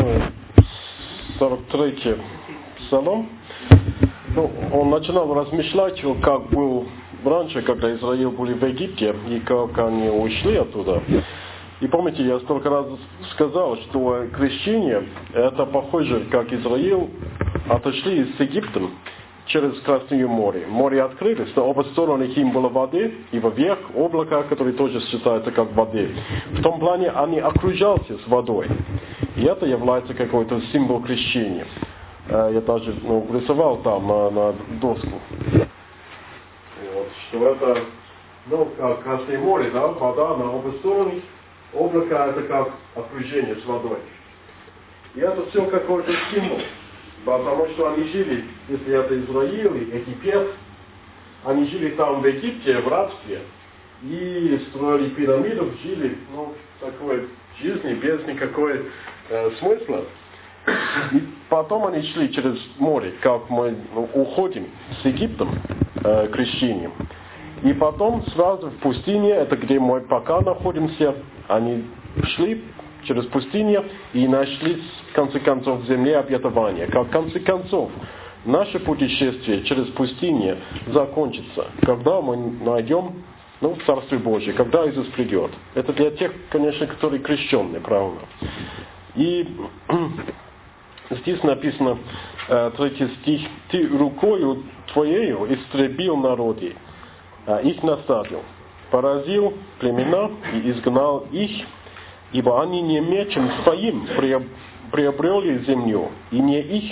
43-й псалом. Он начинал размышлять, как был раньше, когда Израиль были в Египте, и как они ушли оттуда. И помните, я столько раз сказал, что крещение, это похоже, как Израиль отошли из Египта через Красное море. Море открылось, на оба стороны им было воды, и вверх облака, которые тоже считаются как воды. В том плане они окружались с водой. И это является какой-то символ крещения. Я даже рисовал там на доску. Вот, что это, как Красное море, да, вода на оба стороны, облака это как окружение с водой. И это все какой-то символ. Потому что они жили, если это Израиль, Египет, они жили там в Египте, в рабстве, и строили пирамиду, жили, такой жизни без никакой смысла. И потом они шли через море, как мы уходим с Египтом, крещением. И потом сразу в пустыне, это где мы пока находимся, они шли через пустыню и нашли, в конце концов, в земле обетования. Как в конце концов, наше путешествие через пустыню закончится, когда мы найдем в Царстве Божьем, когда Иисус придет. Это для тех, конечно, которые крещенные, правильно. И здесь написано, 3 стих, «Ты рукою Твоею истребил народы, их наставил, поразил племена и изгнал их, ибо они не мечем своим приобрели землю, и не их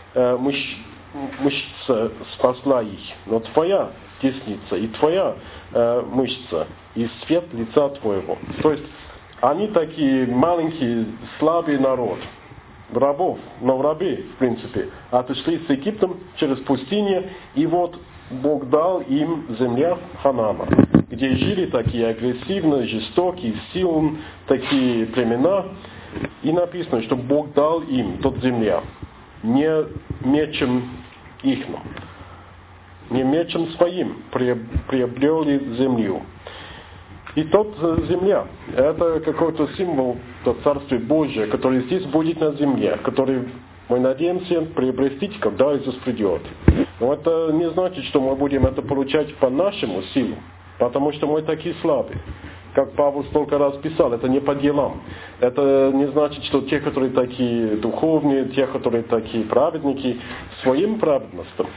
мышца спасла их, но Твоя десница и Твоя мышца, и свет лица Твоего». То есть, они такие маленькие, слабый народ, рабов, но рабы, в принципе, отошли с Египтом через пустыню, и вот Бог дал им земля Ханаана, где жили такие агрессивные, жестокие, сильные такие племена. И написано, что Бог дал им тот земля, не мечем ихным, не мечем своим приобрели землю. И тот земля, это какой-то символ Царствия Божия, который здесь будет на земле, который мы надеемся приобрести, когда Иисус придет. Но это не значит, что мы будем это получать по нашему силу, потому что мы такие слабые. Как Павел столько раз писал, это не по делам. Это не значит, что те, которые такие духовные, те, которые такие праведники, своим праведностью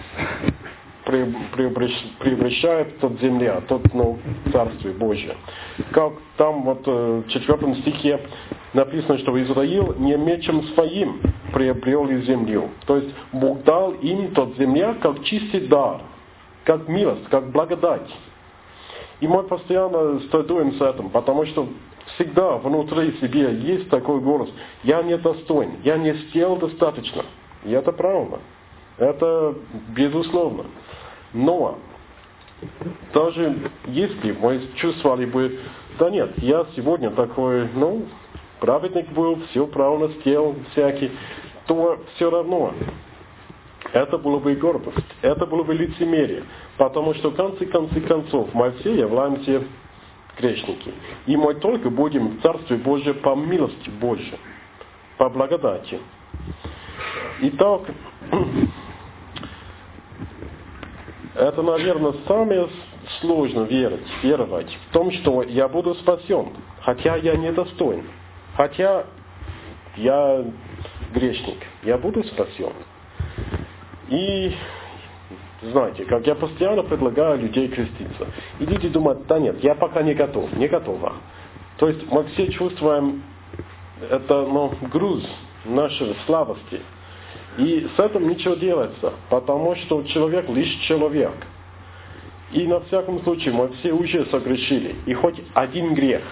превращают тот земля, тот Царствие Божие. Как там в 4 стихе написано, что Израиль не мечем своим приобрел землю. То есть Бог дал им тот земля как чистый дар, как милость, как благодать. И мы постоянно страдуем с этим, потому что всегда внутри себя есть такой голос: я не достоин, я не сделал достаточно. И это правильно. Это безусловно. Но даже если мы чувствовали бы, да нет, я сегодня такой, праведник был, все правильно сделал всякий, то все равно это было бы гордость, это было бы лицемерие, потому что в конце концов мы все являемся грешники. И мы только будем в Царстве Божьем по милости Божьей, по благодати. Итак, это, наверное, самое сложное веровать в том, что я буду спасен, хотя я недостоин, хотя я грешник, я буду спасен. И знаете, как я постоянно предлагаю людей креститься, и люди думают: да нет, я пока не готова. То есть мы все чувствуем это груз нашей слабости. И с этим ничего делается, потому что человек лишь человек. И на всяком случае мы все уже согрешили. И хоть один грех,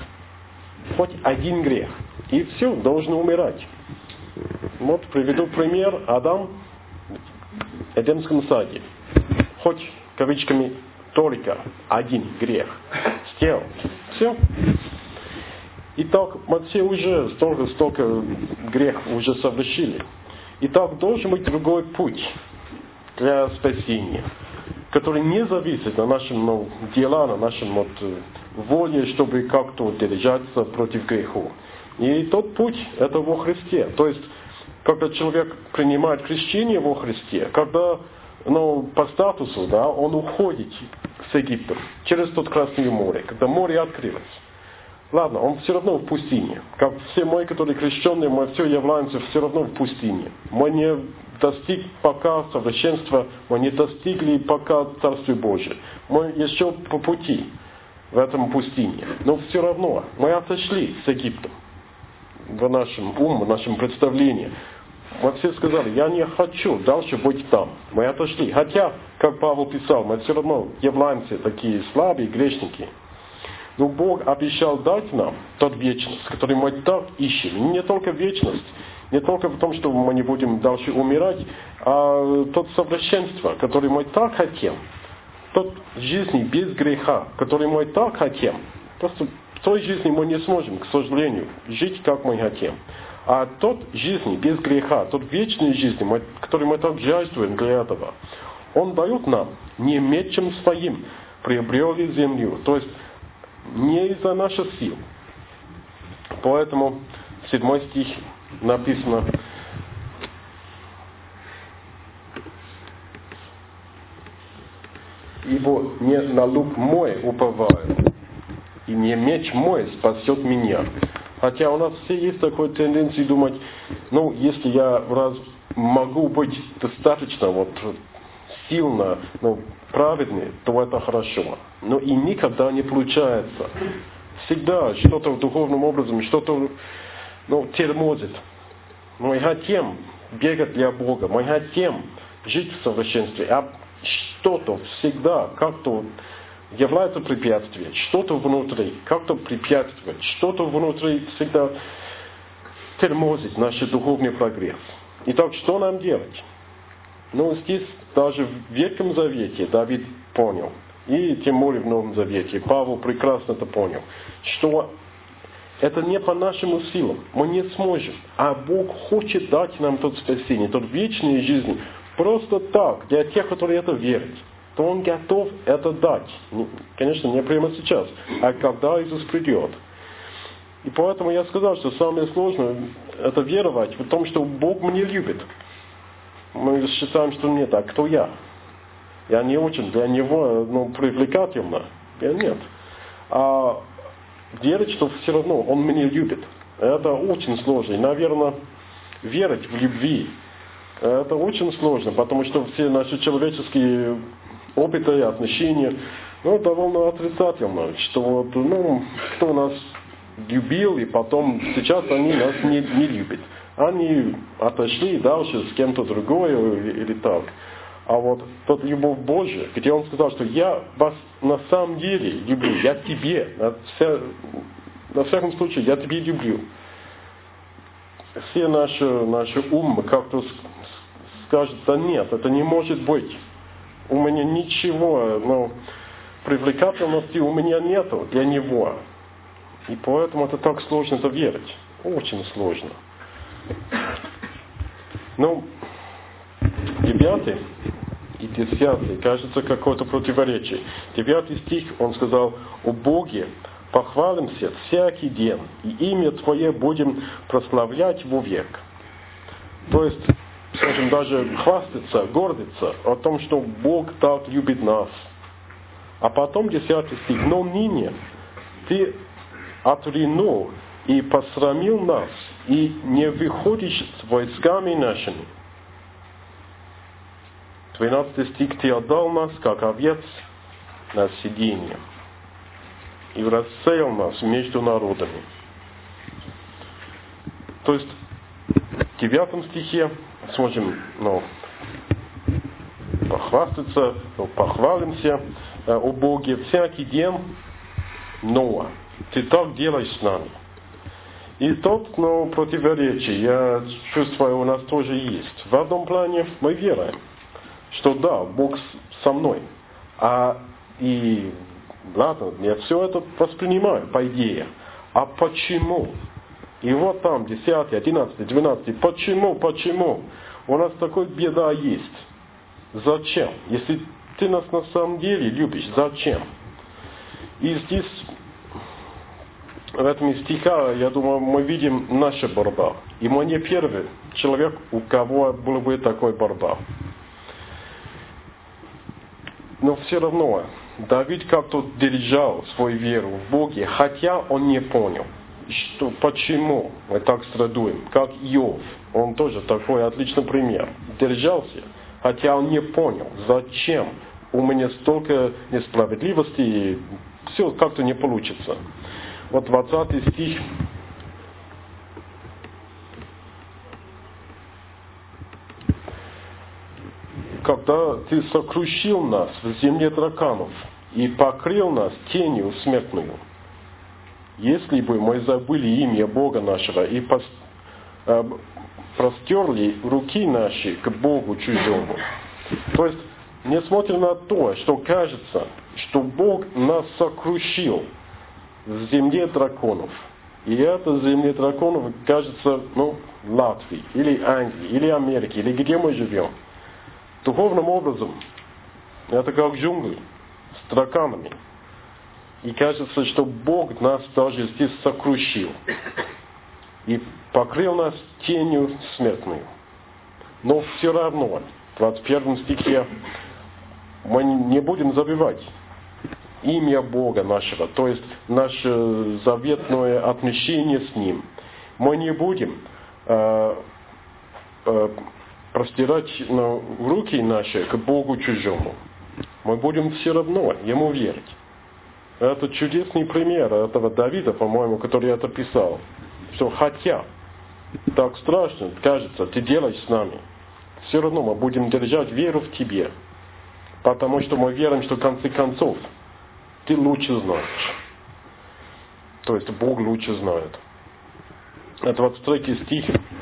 и все, должны умирать. Вот приведу пример. Адам в Эдемском саде. Хоть, кавычками, только один грех сделал. Все. Итак, мы все уже столько грех уже совершили. Итак, должен быть другой путь для спасения, который не зависит на нашем дела, на нашем воле, чтобы как-то держаться против греха. И тот путь, это во Христе. То есть когда человек принимает крещение во Христе, когда по статусу, он уходит с Египта через тот Красное море, когда море открылось. Ладно, он все равно в пустыне. Как все мы, которые крещенные, мы все являемся все равно в пустыне. Мы не достигли пока совершенства, мы не достигли пока Царствия Божия. Мы еще по пути в этом пустыне. Но все равно мы отошли с Египта в нашем уме, в нашем представлении. Мы все сказали, я не хочу дальше быть там. Мы отошли. Хотя, как Павел писал, мы все равно являемся такие слабые грешники. Но Бог обещал дать нам тот вечность, который мы так ищем. Не только вечность, не только в том, что мы не будем дальше умирать, а тот совершенство, который мы так хотим. Тот жизни без греха, который мы так хотим. Просто в той жизни мы не сможем, к сожалению, жить, как мы хотим. А тот жизни без греха, тот вечной жизни, который мы так жаждуем для этого, Он дает нам не мечом своим приобрели землю. То есть не из-за наших сил. Поэтому 7 стих написано: «Ибо не на лук мой уповаю, и не меч мой спасет меня». Хотя у нас все есть такой тенденции думать, если я могу быть достаточно сильно, праведный, то это хорошо. Но и никогда не получается. Всегда что-то духовным образом, что-то тормозит. Мы хотим бегать для Бога, мы хотим жить в совершенстве, а что-то всегда как-то является препятствием, что-то внутри как-то препятствует, что-то внутри всегда тормозит наш духовный прогресс. Итак, что нам делать? Здесь даже в Ветхом Завете Давид понял, и тем более в Новом Завете Павел прекрасно это понял, что это не по нашим силам, мы не сможем, а Бог хочет дать нам тот спасение, тот вечную жизнь, просто так, для тех, которые это верят. То Он готов это дать. Конечно, не прямо сейчас, а когда Иисус придет. И поэтому я сказал, что самое сложное это веровать в том, что Бог меня любит. Мы считаем, что нет, а кто я? Я не очень для Него привлекательно. Я нет. А верить, что все равно Он меня любит, это очень сложно. И, наверное, верить в любви, это очень сложно, потому что все наши человеческие опыты и отношения, довольно отрицательно, что кто нас любил, и потом сейчас они нас не любят. Они отошли дальше с кем-то другой или так. А тот любовь Божия, где Он сказал, что я вас на самом деле люблю, я тебе, на всяком случае, я тебе люблю. Все наши умы как-то скажут, да нет, это не может быть. У меня ничего, привлекательности у меня нету для Него. И поэтому это так сложно это верить. Очень сложно. 9 и 10, кажется, какое-то противоречие. 9 стих, он сказал: «О Боге похвалимся всякий день, и имя Твое будем прославлять вовек». То есть, скажем, даже хвастаться, гордиться о том, что Бог так любит нас. А потом 10 стих: «Но ныне Ты отринул и посрамил нас, и не выходишь с войсками нашими». 12 стих: «Ты отдал нас, как овец, на съедение, и рассеял нас между народами». То есть, в 9 стихе сможем похвастаться, похвалимся о Боге всякий день, но Ты так делаешь с нами. И тут, противоречие, я чувствую, у нас тоже есть. В одном плане мы верим, что да, Бог со мной. И ладно, я все это воспринимаю, по идее. А почему? И там 10, 11, 12. Почему? У нас такой беда есть. Зачем? Если Ты нас на самом деле любишь, зачем? И здесь в этом стиха, я думаю, мы видим нашу борьбу. И мы не первый человек, у кого была бы такая борьба. Но все равно, Давид как-то держал свою веру в Боге, хотя он не понял, почему мы так страдаем, как Иов. Он тоже такой отличный пример. Держался, хотя он не понял, зачем у меня столько несправедливости, и все как-то не получится. Вот 20 стих. Когда ты сокрушил нас в земле драконов и покрыл нас тенью смертную, если бы мы забыли имя Бога нашего и простерли руки наши к Богу чужому. То есть, несмотря на то, что кажется, что Бог нас сокрушил в земле драконов, и эта земля драконов кажется, Латвии, или Англии, или Америке, или где мы живем, духовным образом, это как джунгли с драконами. И кажется, что Бог нас даже здесь сокрушил и покрыл нас тенью смертную. Но все равно, в 21 стихе, мы не будем забывать имя Бога нашего, то есть наше заветное отношение с Ним. Мы не будем простирать руки наши к Богу чужому. Мы будем все равно Ему верить. Это чудесный пример этого Давида, по-моему, который это писал. Что хотя так страшно, кажется, ты делаешь с нами, все равно мы будем держать веру в Тебе. Потому что мы верим, что в конце концов Ты лучше знаешь. То есть Бог лучше знает. Это 23 стих.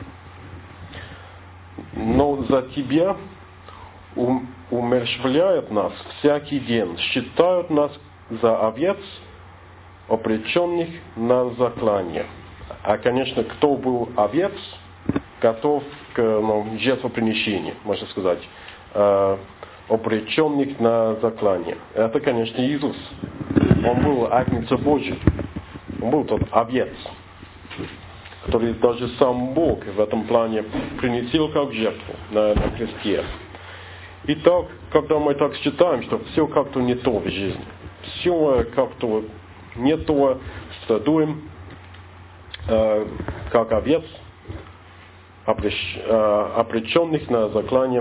Но за Тебя умерщвляют нас всякий день, считают нас за овец, обреченных на заклание. А, конечно, кто был овец, готов к жертвоприношению, можно сказать, обреченных на заклание. Это, конечно, Иисус. Он был агнец Божий. Он был тот овец, который даже сам Бог в этом плане принесил как жертву на кресте. Итак, когда мы так считаем, что все как-то не то в жизни, все как-то не то, страдаем, как овец, обреченных на заклание.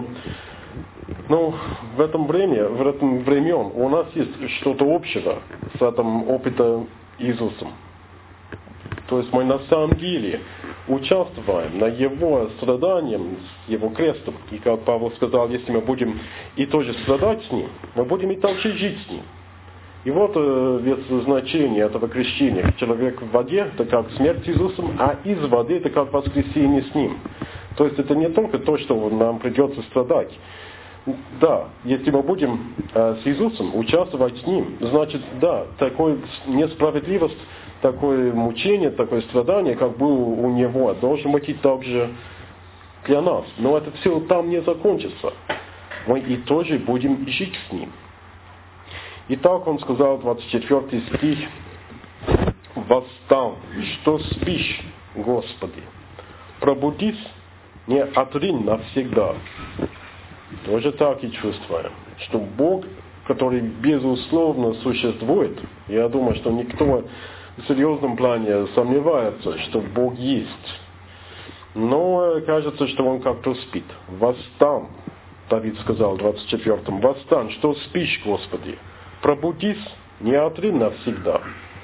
В этом времен у нас есть что-то общего с этим опытом Иисусом. То есть мы на самом деле участвуем на Его страданием, с Его крестом. И как Павел сказал, если мы будем и тоже страдать с Ним, мы будем и также жить с Ним. И вот ведь значение этого крещения. Человек в воде, это как смерть с Иисусом, а из воды это как воскресение с Ним. То есть это не только то, что нам придется страдать. Да, если мы будем с Иисусом участвовать с Ним, значит, да, такая несправедливость, такое мучение, такое страдание, как было у Него, должен быть и также для нас. Но это все там не закончится. Мы и тоже будем жить с Ним. Итак, он сказал, 24 стих, «Восстань, что спишь, Господи, пробудись, не отринь навсегда». Тоже так и чувствуем, что Бог, который безусловно существует, я думаю, что никто в серьезном плане сомневается, что Бог есть. Но кажется, что Он как-то спит. «Восстань», Давид сказал в 24-м, «Восстань, что спишь, Господи, пробудись, не отринь навсегда».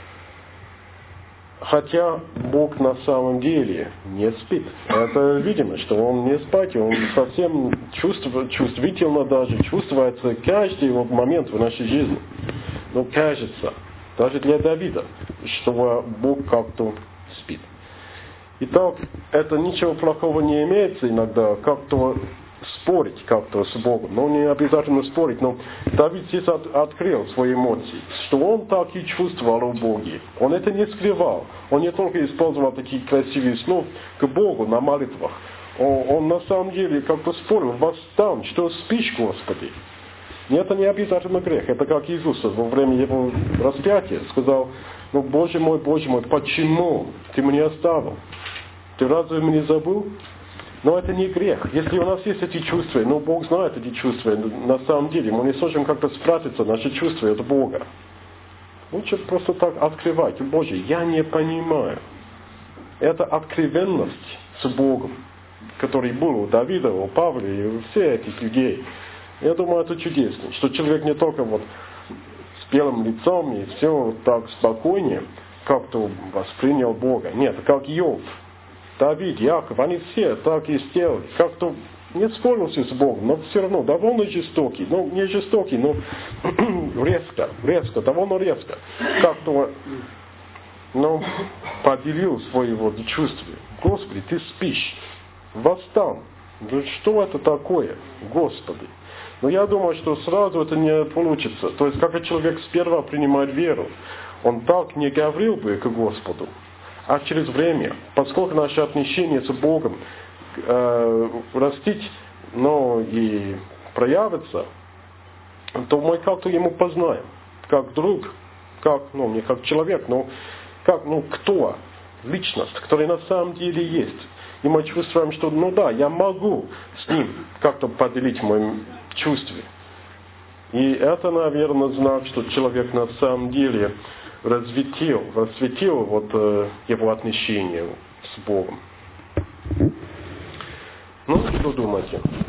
Хотя Бог на самом деле не спит. Это видимо, что Он не спит, Он совсем чувствительно даже чувствуется каждый момент в нашей жизни. Но кажется, даже для Давида, что Бог как-то спит. Итак, это ничего плохого не имеется иногда, как-то спорить как-то с Богом. Но не обязательно спорить. Но Давид здесь открыл свои эмоции, что он так и чувствовал о Боге. Он это не скрывал. Он не только использовал такие красивые слова к Богу на молитвах. Он на самом деле как-то спорил: «Восстань, что спишь, Господи». Нет, это не обязательно грех. Это как Иисус во время его распятия сказал: ну, Боже мой, почему ты меня оставил? Ты разве меня забыл? Но это не грех. Если у нас есть эти чувства, ну, Бог знает эти чувства, на самом деле, мы не сможем как-то спрятаться, наши чувства от Бога. Лучше просто так открывать. Боже, я не понимаю. Это откровенность с Богом, который был у Давида, у Павла и у всех этих людей. Я думаю, это чудесно, что человек не только вот с белым лицом и все вот так спокойнее как-то воспринял Бога. Нет, как Иов, Давид, Яков, они все так и сделали. Как-то не спорился с Богом, но все равно довольно жестокий. Ну, не жестокий, но резко, довольно резко. Как-то, поделил свои вот чувства. Господи, ты спишь, восстань. Что это такое, Господи? Но я думаю, что сразу это не получится. То есть, как человек сперва принимает веру, он так не говорил бы к Господу. А через время, поскольку наши отношения с Богом растить, и проявятся, то мы как-то Ему познаем. Как друг, не как человек, кто? Личность, которая на самом деле есть. И мы чувствуем, что, я могу с Ним как-то поделить моим чувствами. И это, наверное, знак, что человек на самом деле расцветил его отношения с Богом. Что думаете?